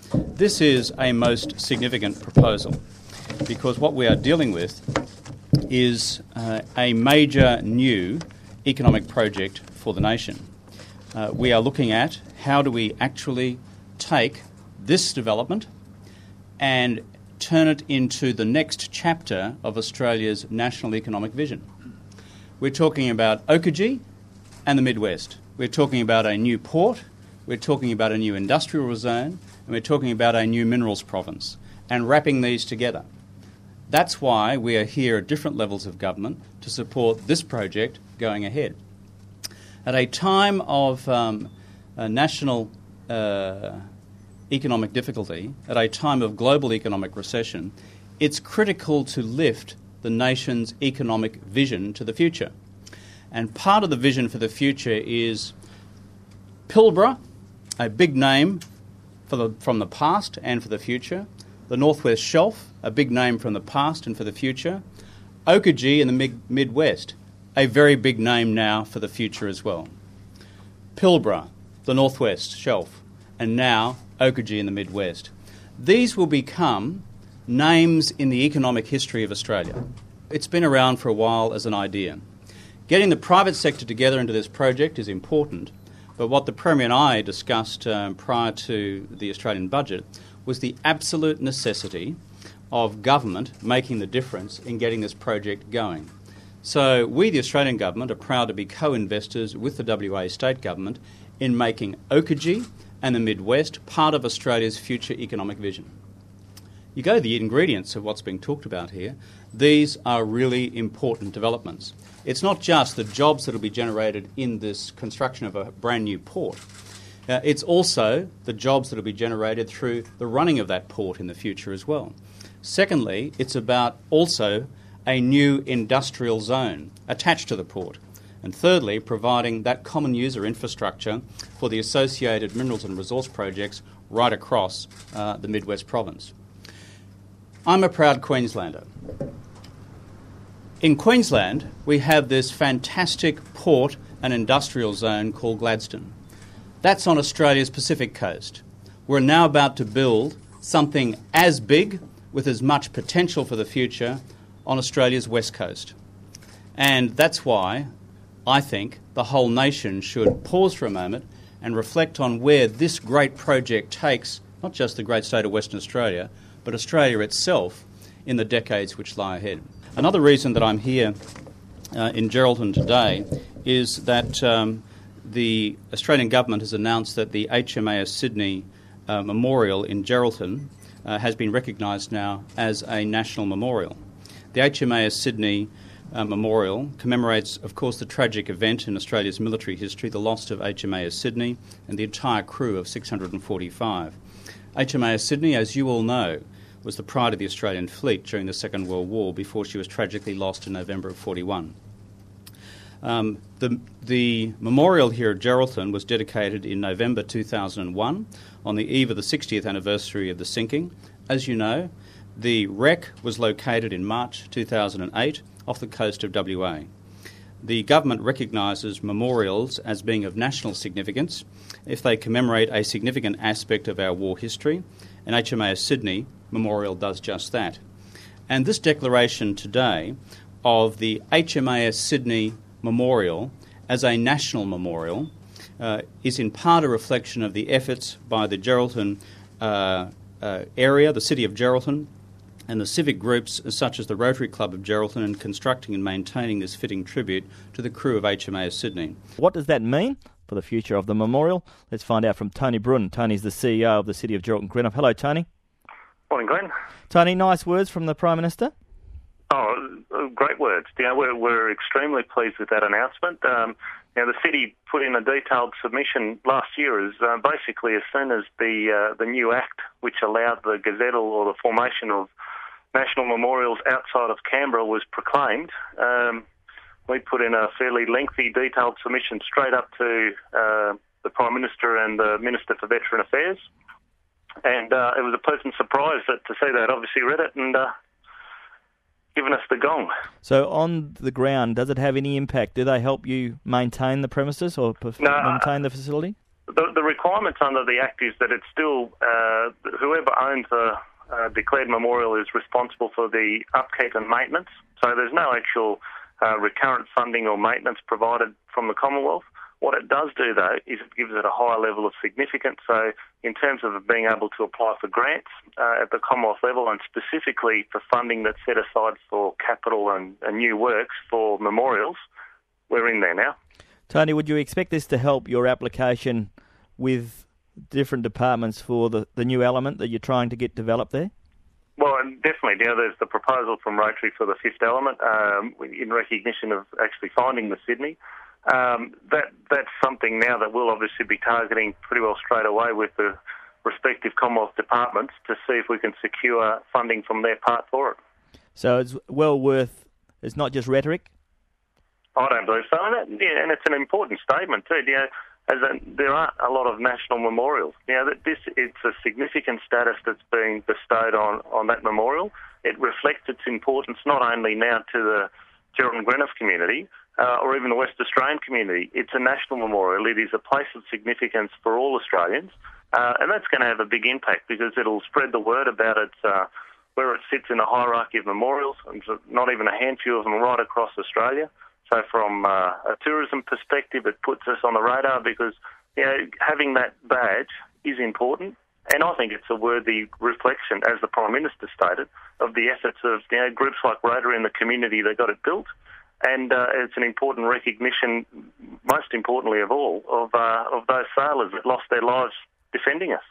This is a most significant proposal because what we are dealing with is a major new economic project for the nation. We are looking at how do we actually take this development and turn it into the next chapter of Australia's national economic vision. We're talking about Oakajee and the Midwest. We're talking about a new port, we're talking about a new industrial zone, and we're talking about a new minerals province, and wrapping these together. That's why we are here at different levels of government to support this project going ahead. At a time of national economic difficulty, at a time of global economic recession, it's critical to lift the nation's economic vision to the future. And part of the vision for the future is Pilbara, a big name from the past and for the future, the Northwest Shelf, a big name from the past and for the future, Oakajee in the Midwest, a very big name now for the future as well. Pilbara, the Northwest Shelf, and now Oakajee in the Midwest. These will become names in the economic history of Australia. It's been around for a while as an idea. Getting the private sector together into this project is important, but what the Premier and I discussed prior to the Australian budget was the absolute necessity of government making the difference in getting this project going. So we, the Australian government, are proud to be co-investors with the WA state government in making Oakajee and the Midwest part of Australia's future economic vision. You go to the ingredients of what's being talked about here, these are really important developments. It's not just the jobs that will be generated in this construction of a brand new port. It's also the jobs that will be generated through the running of that port in the future as well. Secondly, it's about also a new industrial zone attached to the port. And thirdly, providing that common user infrastructure for the associated minerals and resource projects right across the Midwest province. I'm a proud Queenslander. In Queensland, we have this fantastic port and industrial zone called Gladstone. That's on Australia's Pacific coast. We're now about to build something as big with as much potential for the future on Australia's west coast. And that's why I think the whole nation should pause for a moment and reflect on where this great project takes not just the great state of Western Australia, but Australia itself in the decades which lie ahead. Another reason that I'm here in Geraldton today is that the Australian government has announced that the HMAS Sydney Memorial in Geraldton has been recognised now as a national memorial. The HMAS Sydney Memorial commemorates, of course, the tragic event in Australia's military history, the loss of HMAS Sydney and the entire crew of 645. HMAS Sydney, as you all know, was the pride of the Australian fleet during the Second World War before she was tragically lost in November of 1941. The memorial here at Geraldton was dedicated in November 2001 on the eve of the 60th anniversary of the sinking. As you know, the wreck was located in March 2008 off the coast of WA. The government recognises memorials as being of national significance if they commemorate a significant aspect of our war history, and HMAS Sydney Memorial does just that. And this declaration today of the HMAS Sydney Memorial as a national memorial is in part a reflection of the efforts by the Geraldton area, the city of Geraldton, and the civic groups such as the Rotary Club of Geraldton in constructing and maintaining this fitting tribute to the crew of HMAS Sydney. What does that mean for the future of the memorial? Let's find out from Tony Brun. Tony's the CEO of the City of Geraldton Greenock. Hello, Tony. Morning, Glenn. Tony, nice words from the Prime Minister. Oh, great words. We're extremely pleased with that announcement. The city put in a detailed submission last year as basically as soon as the new act, which allowed the gazettal or the formation of national memorials outside of Canberra was proclaimed, we put in a fairly lengthy, detailed submission straight up to the Prime Minister and the Minister for Veteran Affairs. And it was a pleasant surprise to see that. Obviously read it and given us the gong. So on the ground, does it have any impact? Do they help you maintain the premises or maintain the facility? The requirements under the Act is that it's still whoever owns a declared memorial is responsible for the upkeep and maintenance. So there's no actual recurrent funding or maintenance provided from the Commonwealth. What it does do, though, is it gives it a higher level of significance. So in terms of being able to apply for grants at the Commonwealth level, and specifically for funding that's set aside for capital and new works for memorials, we're in there now. Tony, would you expect this to help your application with different departments for the new element that you're trying to get developed there? Well, definitely. Now, there's the proposal from Rotary for the fifth element in recognition of actually finding the Sydney. That's something now that we'll obviously be targeting pretty well straight away with the respective Commonwealth departments to see if we can secure funding from their part for it. So it's well worth, it's not just rhetoric? I don't believe so. And it's an important statement too. There aren't a lot of national memorials. It's a significant status that's being bestowed on that memorial. It reflects its importance not only now to the Gerald and Greenough community or even the West Australian community. It's a national memorial. It is a place of significance for all Australians, and that's going to have a big impact because it'll spread the word about it, where it sits in the hierarchy of memorials, and not even a handful of them right across Australia. So from a tourism perspective, it puts us on the radar because having that badge is important. And I think it's a worthy reflection, as the Prime Minister stated, of the efforts of groups like Rotary in the community that got it built. And it's an important recognition, most importantly of all, of those sailors that lost their lives defending us.